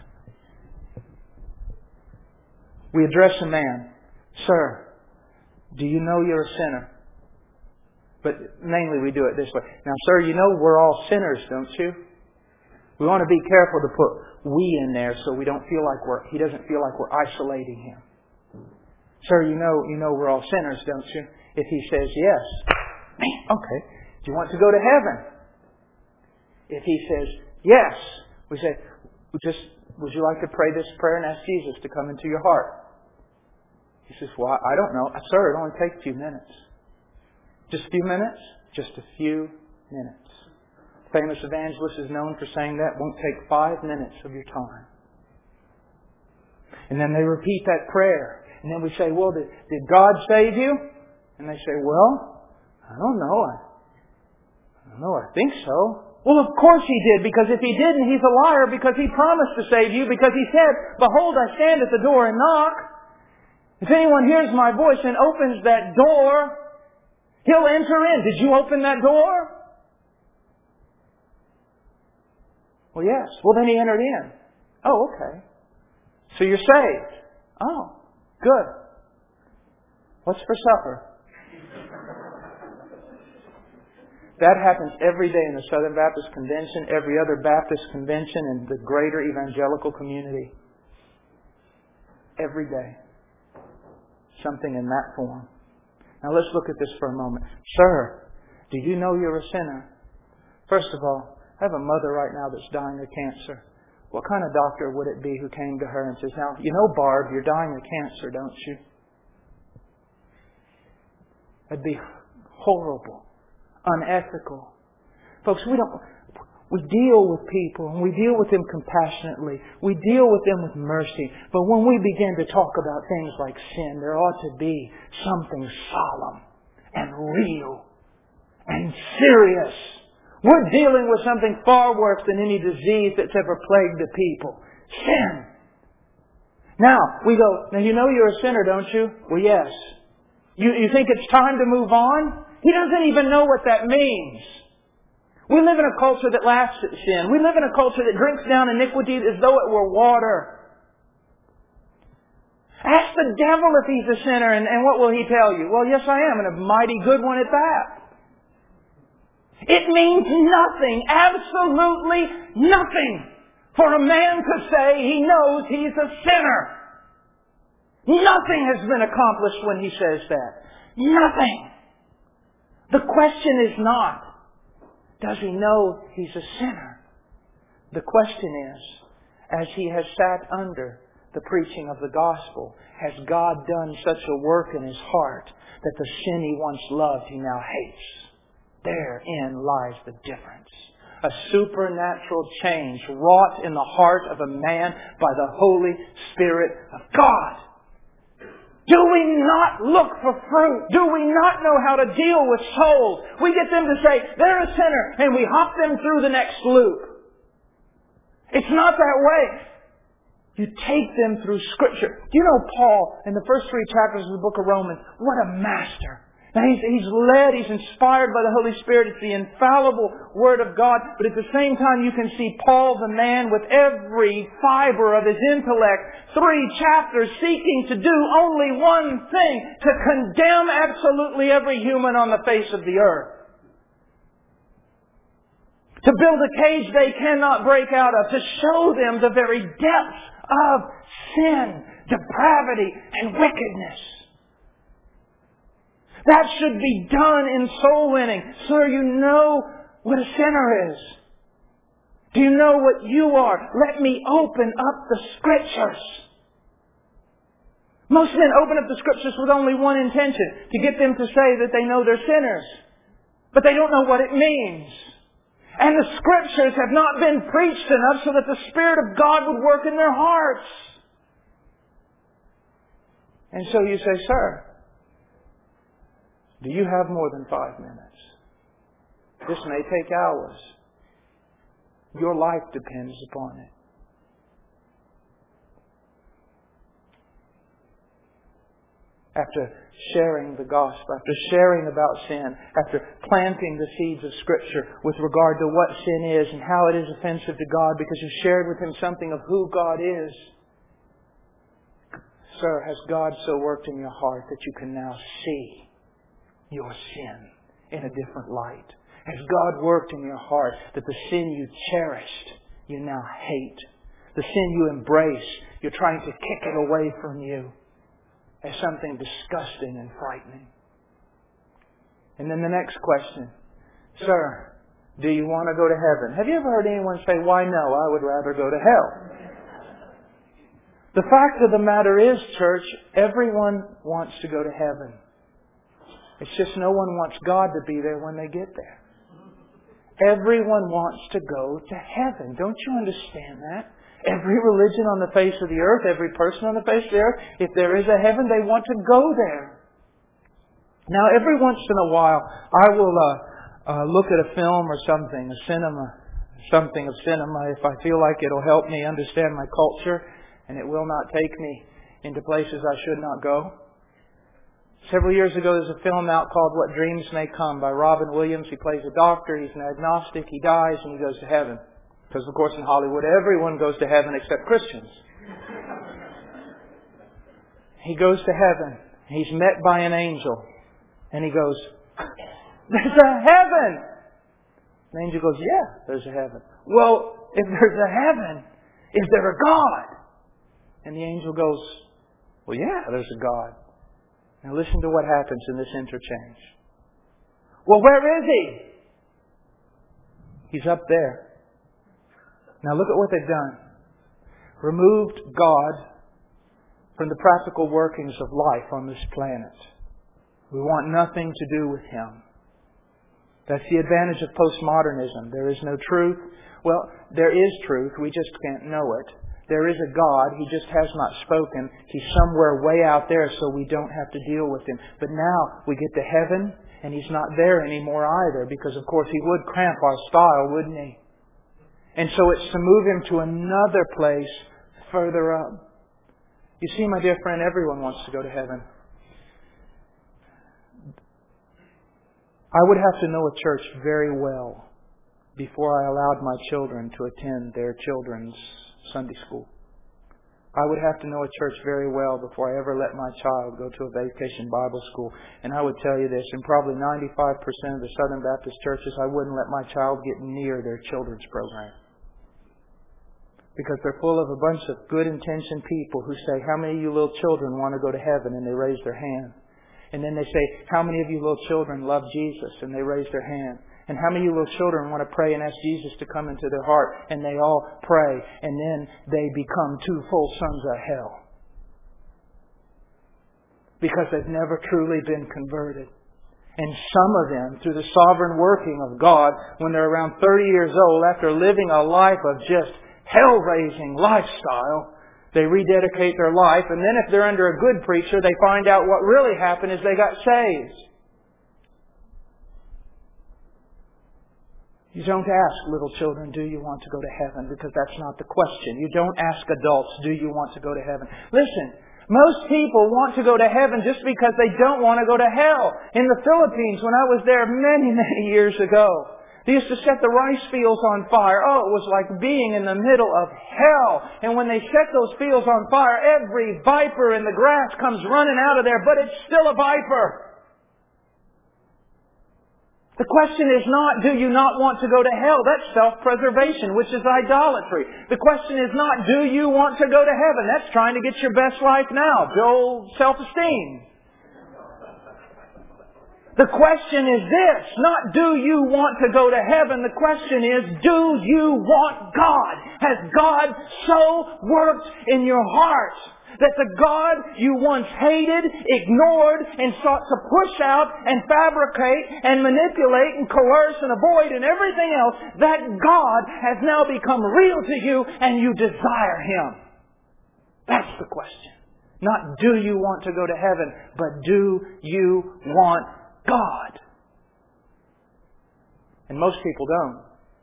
We address a man. Sir, do you know you're a sinner? But mainly we do it this way. Now, sir, you know we're all sinners, don't you? We want to be careful to put we in there so we don't feel like we're, he doesn't feel like we're isolating him. Sir, you know, you know we're all sinners, don't you? If he says yes, okay. Do you want to go to heaven? If he says yes, we say, just, would you like to pray this prayer and ask Jesus to come into your heart? He says, well, I don't know. Sir, it only takes a few minutes. Just a few minutes? Just a few minutes. Famous evangelist is known for saying that. Won't take five minutes of your time. And then they repeat that prayer. And then we say, well, did, did God save you? And they say, well, I don't know. I, I don't know. I think so. Well, of course He did, because if He didn't, He's a liar, because He promised to save you, because He said, behold, I stand at the door and knock. If anyone hears my voice and opens that door, he'll enter in. Did you open that door? Well, yes. Well, then he entered in. Oh, okay. So you're saved. Oh, good. What's for supper? That happens every day in the Southern Baptist Convention, every other Baptist convention, and the greater evangelical community. Every day. Something in that form. Now let's look at this for a moment. Sir, do you know you're a sinner? First of all, I have a mother right now that's dying of cancer. What kind of doctor would it be who came to her and says, now, you know, Barb, you're dying of cancer, don't you? That'd be horrible, unethical. Folks, we don't... We deal with people and we deal with them compassionately. We deal with them with mercy. But when we begin to talk about things like sin, there ought to be something solemn and real and serious. We're dealing with something far worse than any disease that's ever plagued the people. Sin. Now, we go, now you know you're a sinner, don't you? Well, yes. You, you think it's time to move on? He doesn't even know what that means. We live in a culture that laughs at sin. We live in a culture that drinks down iniquity as though it were water. Ask the devil if he's a sinner, and, and what will he tell you? Well, yes, I am, and a mighty good one at that. It means nothing, absolutely nothing, for a man to say he knows he's a sinner. Nothing has been accomplished when he says that. Nothing. The question is not, does he know he's a sinner? The question is, as he has sat under the preaching of the gospel, has God done such a work in his heart that the sin he once loved he now hates? Therein lies the difference. A supernatural change wrought in the heart of a man by the Holy Spirit of God. Do we not look for fruit? Do we not know how to deal with souls? We get them to say, they're a sinner, and we hop them through the next loop. It's not that way. You take them through Scripture. Do you know Paul, in the first three chapters of the book of Romans, what a master. He's, he's led, He's inspired by the Holy Spirit. It's the infallible Word of God. But at the same time, you can see Paul, the man with every fiber of his intellect, three chapters seeking to do only one thing, to condemn absolutely every human on the face of the earth. To build a cage they cannot break out of. To show them the very depths of sin, depravity, and wickedness. That should be done in soul winning. Sir, you know what a sinner is. Do you know what you are? Let me open up the Scriptures. Most men open up the Scriptures with only one intention. To get them to say that they know they're sinners. But they don't know what it means. And the Scriptures have not been preached enough so that the Spirit of God would work in their hearts. And so you say, sir, do you have more than five minutes? This may take hours. Your life depends upon it. After sharing the gospel, after sharing about sin, after planting the seeds of Scripture with regard to what sin is and how it is offensive to God because you shared with Him something of who God is, sir, has God so worked in your heart that you can now see your sin in a different light? Has God worked in your heart that the sin you cherished, you now hate? The sin you embrace, you're trying to kick it away from you as something disgusting and frightening. And then the next question, sir, do you want to go to heaven? Have you ever heard anyone say, why no, I would rather go to hell? The fact of the matter is, church, everyone wants to go to heaven. It's just no one wants God to be there when they get there. Everyone wants to go to heaven. Don't you understand that? Every religion on the face of the earth, every person on the face of the earth, if there is a heaven, they want to go there. Now, every once in a while, I will uh, uh, look at a film or something, a cinema, something of cinema, if I feel like it'll help me understand my culture, and it will not take me into places I should not go. Several years ago, there's a film out called What Dreams May Come by Robin Williams. He plays a doctor. He's an agnostic. He dies and he goes to heaven. Because, of course, in Hollywood, everyone goes to heaven except Christians. He goes to heaven. He's met by an angel. And he goes, there's a heaven! The angel goes, yeah, there's a heaven. Well, if there's a heaven, is there a God? And the angel goes, well, yeah, there's a God. Now listen to what happens in this interchange. Well, where is He? He's up there. Now look at what they've done. Removed God from the practical workings of life on this planet. We want nothing to do with Him. That's the advantage of postmodernism. There is no truth. Well, there is truth. We just can't know it. There is a God. He just has not spoken. He's somewhere way out there so we don't have to deal with Him. But now we get to heaven and He's not there anymore either because, of course, He would cramp our style, wouldn't He? And so it's to move Him to another place further up. You see, my dear friend, everyone wants to go to heaven. I would have to know a church very well before I allowed my children to attend their children's Sunday school. I would have to know a church very well before I ever let my child go to a vacation Bible school. And I would tell you this, in probably ninety-five percent of the Southern Baptist churches, I wouldn't let my child get near their children's program. Because they're full of a bunch of good-intentioned people who say, how many of you little children want to go to heaven? And they raise their hand. And then they say, how many of you little children love Jesus? And they raise their hand. And how many of you little children want to pray and ask Jesus to come into their heart? And they all pray. And then they become two full sons of hell. Because they've never truly been converted. And some of them, through the sovereign working of God, when they're around thirty years old, after living a life of just hell-raising lifestyle, they rededicate their life. And then if they're under a good preacher, they find out what really happened is they got saved. You don't ask little children, do you want to go to heaven? Because that's not the question. You don't ask adults, do you want to go to heaven? Listen, Most people want to go to heaven just because they don't want to go to hell. In the Philippines, when I was there many, many years ago, they used to set the rice fields on fire. Oh, it was like being in the middle of hell. And when they set those fields on fire, every viper in the grass comes running out of there, but it's still a viper. The question is not, do you not want to go to hell? That's self-preservation, which is idolatry. The question is not, do you want to go to heaven? That's trying to get your best life now. Build self-esteem. The question is this, not do you want to go to heaven? The question is, do you want God? Has God so worked in your heart that the God you once hated, ignored, and sought to push out and fabricate and manipulate and coerce and avoid and everything else, that God has now become real to you and you desire Him? That's the question. Not do you want to go to heaven, but do you want God? And most people don't.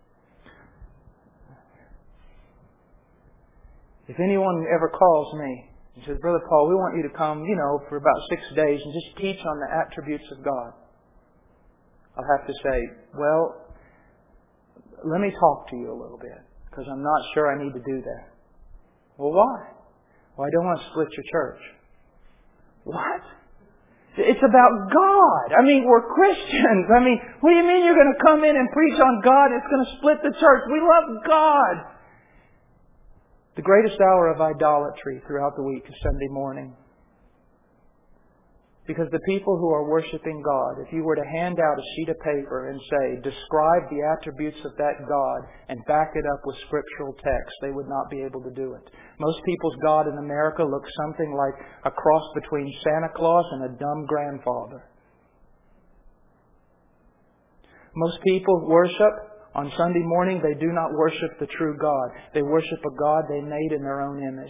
If anyone ever calls me and says, Brother Paul, we want you to come, you know, for about six days and just teach on the attributes of God, I'll have to say, well, let me talk to you a little bit, because I'm not sure I need to do that. Well, why? Well, I don't want to split your church. What? It's about God. I mean, we're Christians. I mean, what do you mean you're going to come in and preach on God? It's going to split the church. We love God. The greatest hour of idolatry throughout the week is Sunday morning. Because the people who are worshiping God, if you were to hand out a sheet of paper and say, describe the attributes of that God and back it up with scriptural text, they would not be able to do it. Most people's God in America looks something like a cross between Santa Claus and a dumb grandfather. Most people worship on Sunday morning, they do not worship the true God. They worship a God they made in their own image.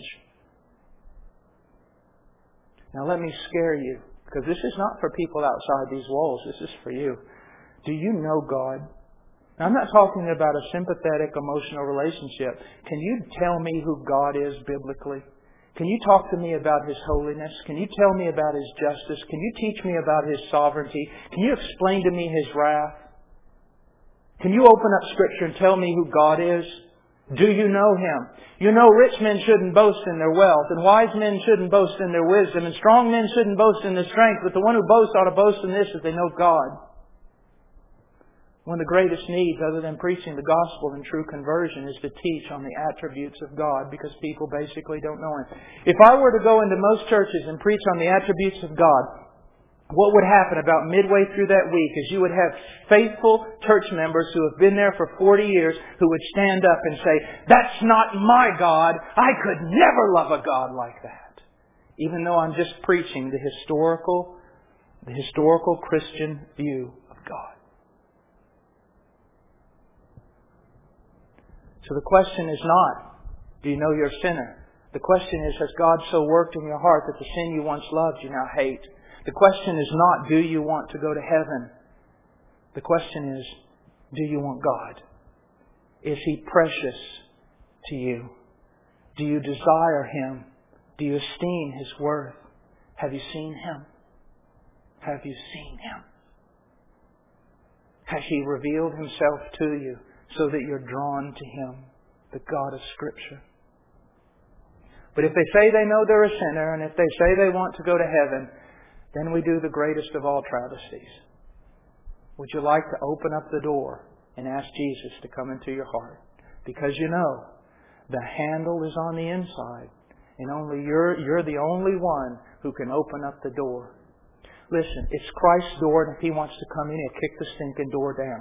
Now let me scare you, because this is not for people outside these walls. This is for you. Do you know God? Now, I'm not talking about a sympathetic, emotional relationship. Can you tell me who God is biblically? Can you talk to me about His holiness? Can you tell me about His justice? Can you teach me about His sovereignty? Can you explain to me His wrath? Can you open up Scripture and tell me who God is? Do you know Him? You know rich men shouldn't boast in their wealth, and wise men shouldn't boast in their wisdom, and strong men shouldn't boast in their strength, but the one who boasts ought to boast in this, that they know God. One of the greatest needs, other than preaching the gospel and true conversion, is to teach on the attributes of God, because people basically don't know Him. If I were to go into most churches and preach on the attributes of God, what would happen about midway through that week is you would have faithful church members who have been there for forty years who would stand up and say, that's not my God. I could never love a God like that. Even though I'm just preaching the historical, the historical Christian view of God. So the question is not, do you know you're a sinner? The question is, has God so worked in your heart that the sin you once loved you now hate? The question is not, do you want to go to heaven? The question is, do you want God? Is He precious to you? Do you desire Him? Do you esteem His worth? Have you seen Him? Have you seen Him? Has He revealed Himself to you so that you're drawn to Him, the God of Scripture? But if they say they know they're a sinner, and if they say they want to go to heaven, then we do the greatest of all travesties. Would you like to open up the door and ask Jesus to come into your heart? Because you know, the handle is on the inside, and only you're, you're the only one who can open up the door. Listen, it's Christ's door, and if He wants to come in, He'll kick the stinking door down.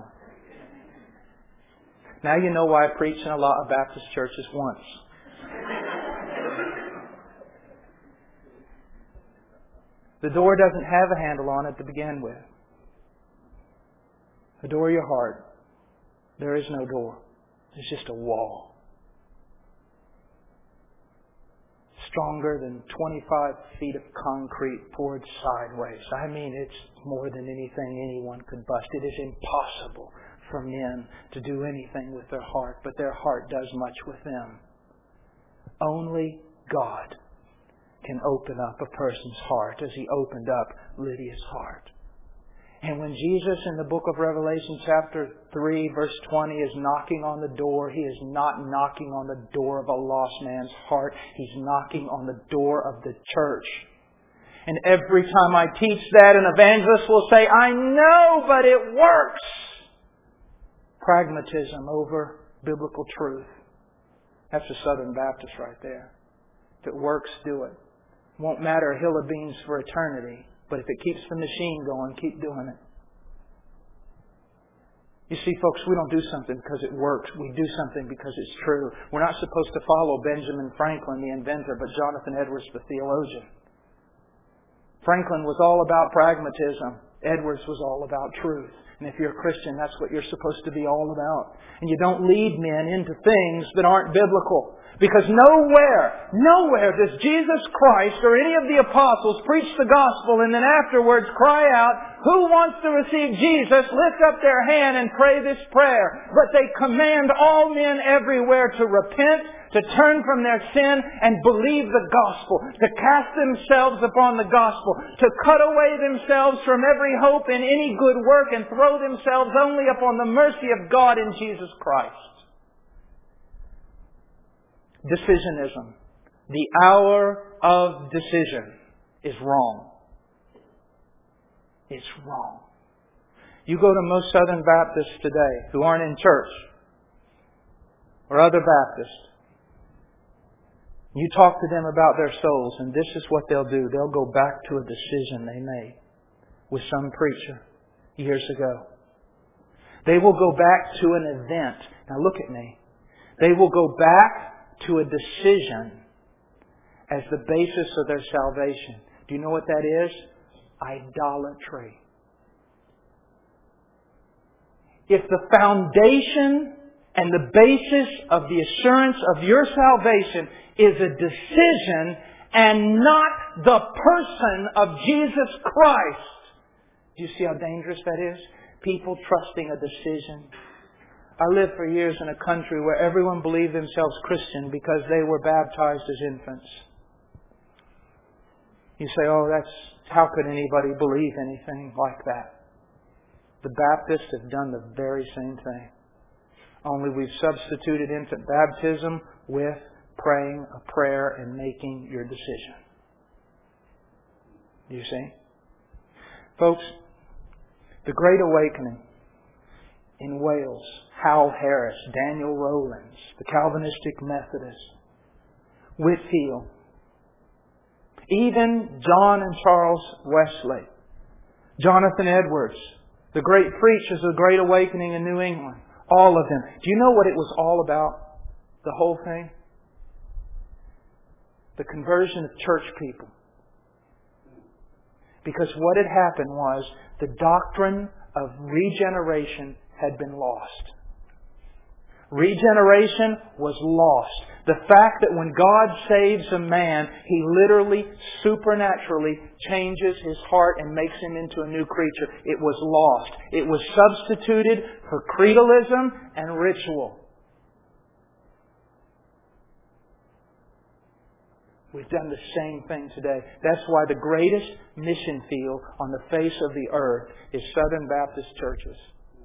Now you know why I preach in a lot of Baptist churches once. The door doesn't have a handle on it to begin with. The door of your heart, there is no door. It's just a wall. Stronger than twenty-five feet of concrete poured sideways. I mean, it's more than anything anyone could bust. It is impossible for men to do anything with their heart, but their heart does much with them. Only God can open up a person's heart as He opened up Lydia's heart. And when Jesus in the book of Revelation chapter three verse twenty is knocking on the door, He is not knocking on the door of a lost man's heart. He's knocking on the door of the church. And every time I teach that, an evangelist will say, I know, but it works. Pragmatism over biblical truth. That's a Southern Baptist right there. If it works, do it. Won't matter a hill of beans for eternity. But if it keeps the machine going, keep doing it. You see, folks, we don't do something because it works. We do something because it's true. We're not supposed to follow Benjamin Franklin, the inventor, but Jonathan Edwards, the theologian. Franklin was all about pragmatism. Edwards was all about truth. And if you're a Christian, that's what you're supposed to be all about. And you don't lead men into things that aren't biblical. Because nowhere, nowhere does Jesus Christ or any of the apostles preach the gospel and then afterwards cry out, who wants to receive Jesus? Lift up their hand and pray this prayer. But they command all men everywhere to repent, to turn from their sin and believe the gospel, to cast themselves upon the gospel, to cut away themselves from every hope in any good work and throw themselves only upon the mercy of God in Jesus Christ. Decisionism, the hour of decision, is wrong. It's wrong. You go to most Southern Baptists today who aren't in church or other Baptists. You talk to them about their souls, and this is what they'll do. They'll go back to a decision they made with some preacher years ago. They will go back to an event. Now look at me. They will go back to a decision as the basis of their salvation. Do you know what that is? Idolatry. If the foundation and the basis of the assurance of your salvation is a decision and not the person of Jesus Christ, do you see how dangerous that is? People trusting a decision. I lived for years in a country where everyone believed themselves Christian because they were baptized as infants. You say, oh, that's how could anybody believe anything like that? The Baptists have done the very same thing. Only we've substituted infant baptism with praying a prayer and making your decision. Do you see? Folks, the Great Awakening in Wales, Hal Harris, Daniel Rowlands, the Calvinistic Methodists, Whitefield, even John and Charles Wesley, Jonathan Edwards, the great preachers of the Great Awakening in New England, all of them. Do you know what it was all about? The whole thing? The conversion of church people. Because what had happened was the doctrine of regeneration had been lost. Regeneration was lost. The fact that when God saves a man, He literally, supernaturally changes his heart and makes him into a new creature. It was lost. It was substituted for creedalism and ritual. We've done the same thing today. That's why the greatest mission field on the face of the earth is Southern Baptist churches.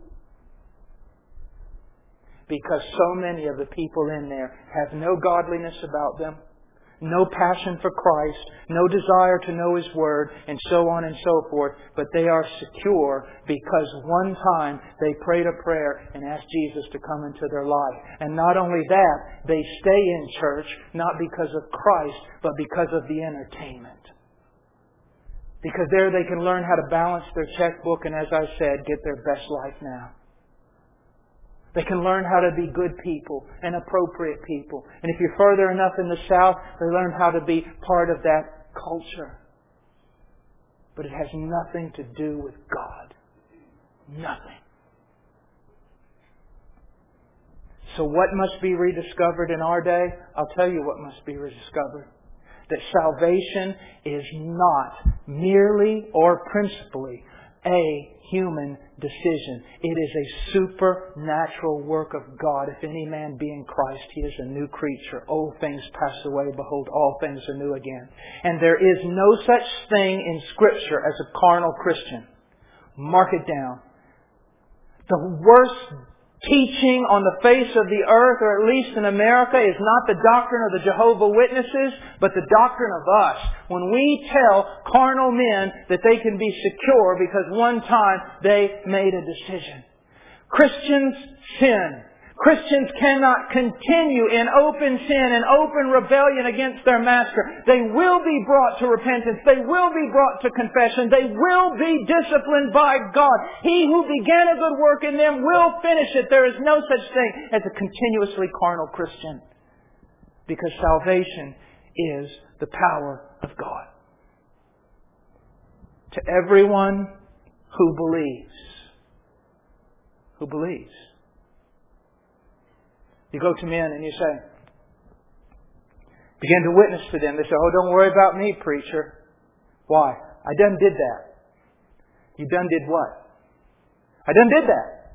Because so many of the people in there have no godliness about them, no passion for Christ, no desire to know His Word, and so on and so forth. But they are secure because one time they prayed a prayer and asked Jesus to come into their life. And not only that, they stay in church not because of Christ, but because of the entertainment. Because there they can learn how to balance their checkbook and, as I said, get their best life now. They can learn how to be good people and appropriate people. And if you're further enough in the South, they learn how to be part of that culture. But it has nothing to do with God. Nothing. So what must be rediscovered in our day? I'll tell you what must be rediscovered. That salvation is not merely or principally a human decision. It is a supernatural work of God. If any man be in Christ, he is a new creature. Old things pass away. Behold, all things are new again. And there is no such thing in Scripture as a carnal Christian. Mark it down. The worst teaching on the face of the earth, or at least in America, is not the doctrine of the Jehovah's Witnesses, but the doctrine of us. When we tell carnal men that they can be secure because one time they made a decision. Christians sin. Christians cannot continue in open sin and open rebellion against their Master. They will be brought to repentance. They will be brought to confession. They will be disciplined by God. He who began a good work in them will finish it. There is no such thing as a continuously carnal Christian. Because salvation is the power of God. To everyone who believes. Who believes. You go to men and you say, begin to witness to them. They say, oh, don't worry about me, preacher. Why? I done did that. You done did what? I done did that.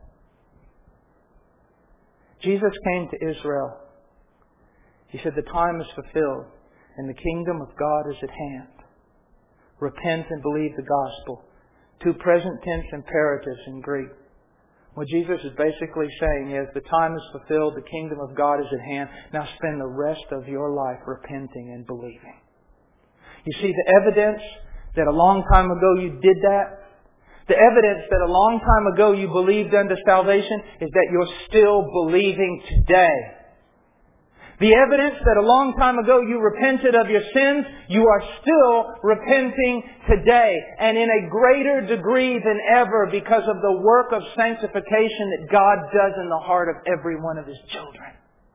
Jesus came to Israel. He said, the time is fulfilled and the kingdom of God is at hand. Repent and believe the gospel. Two present tense imperatives in Greek. What Jesus is basically saying is, the time is fulfilled, the kingdom of God is at hand. Now spend the rest of your life repenting and believing. You see, the evidence that a long time ago you did that, the evidence that a long time ago you believed unto salvation, is that you're still believing today. The evidence that a long time ago you repented of your sins, you are still repenting today. And in a greater degree than ever, because of the work of sanctification that God does in the heart of every one of His children.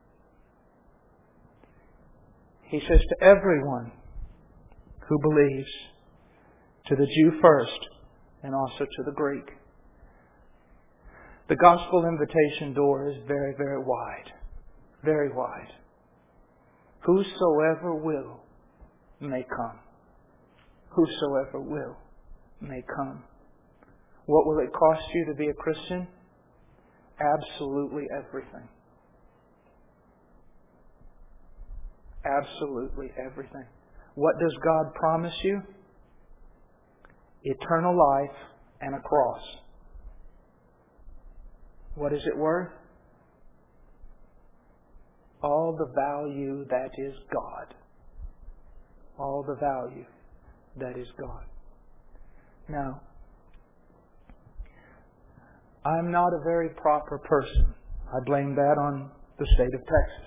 He says to everyone who believes, to the Jew first, and also to the Greek. The gospel invitation door is very, very wide. Very wide. Whosoever will may come. Whosoever will may come. What will it cost you to be a Christian? Absolutely everything. Absolutely everything. What does God promise you? Eternal life and a cross. What is it worth? All the value that is God. All the value that is God. Now, I'm not a very proper person. I blame that on the state of Texas.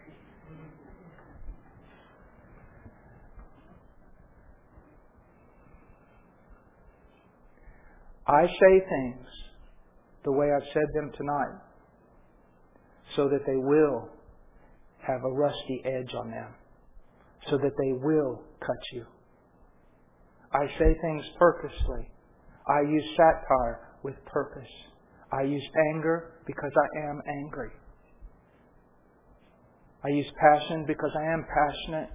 I say things the way I've said them tonight so that they will have a rusty edge on them, so that they will cut you. I say things purposely. I use satire with purpose. I use anger because I am angry. I use passion because I am passionate.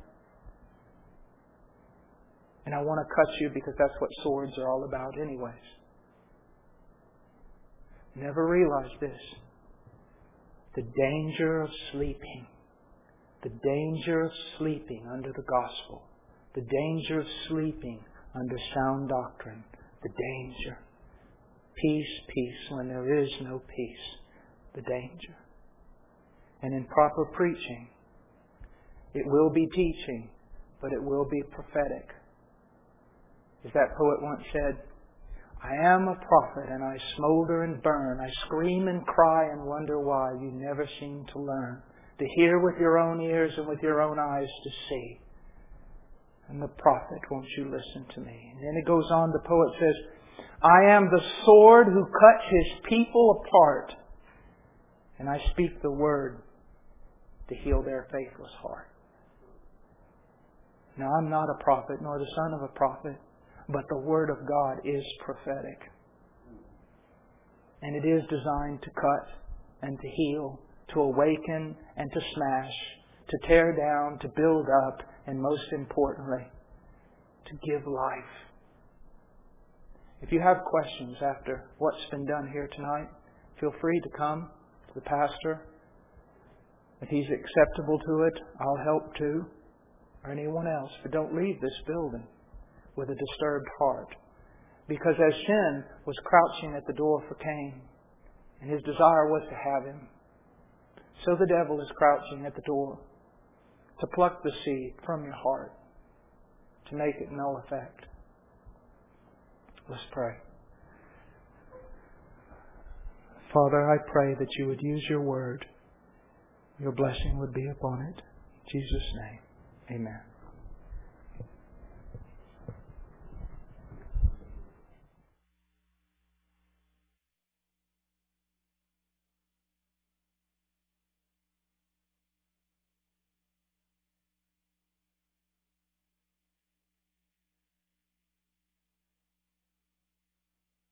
And I want to cut you because that's what swords are all about anyways. Never realize this. The danger of sleeping. The danger of sleeping under the gospel. The danger of sleeping under sound doctrine. The danger. Peace, peace, when there is no peace. The danger. And in proper preaching, it will be teaching, but it will be prophetic. As that poet once said, I am a prophet and I smolder and burn. I scream and cry and wonder why you never seem to learn. To hear with your own ears and with your own eyes to see. And the prophet, won't you listen to me? And then it goes on, the poet says, I am the sword who cuts his people apart. And I speak the word to heal their faithless heart. Now I'm not a prophet nor the son of a prophet, but the word of God is prophetic. And it is designed to cut and to heal, to awaken and to smash, to tear down, to build up, and most importantly, to give life. If you have questions after what's been done here tonight, feel free to come to the pastor. If he's acceptable to it, I'll help too, or anyone else. But don't leave this building with a disturbed heart. Because as sin was crouching at the door for Cain, and his desire was to have him, so the devil is crouching at the door to pluck the seed from your heart, to make it null effect. Let's pray. Father, I pray that you would use your word. Your blessing would be upon it. In Jesus' name, amen.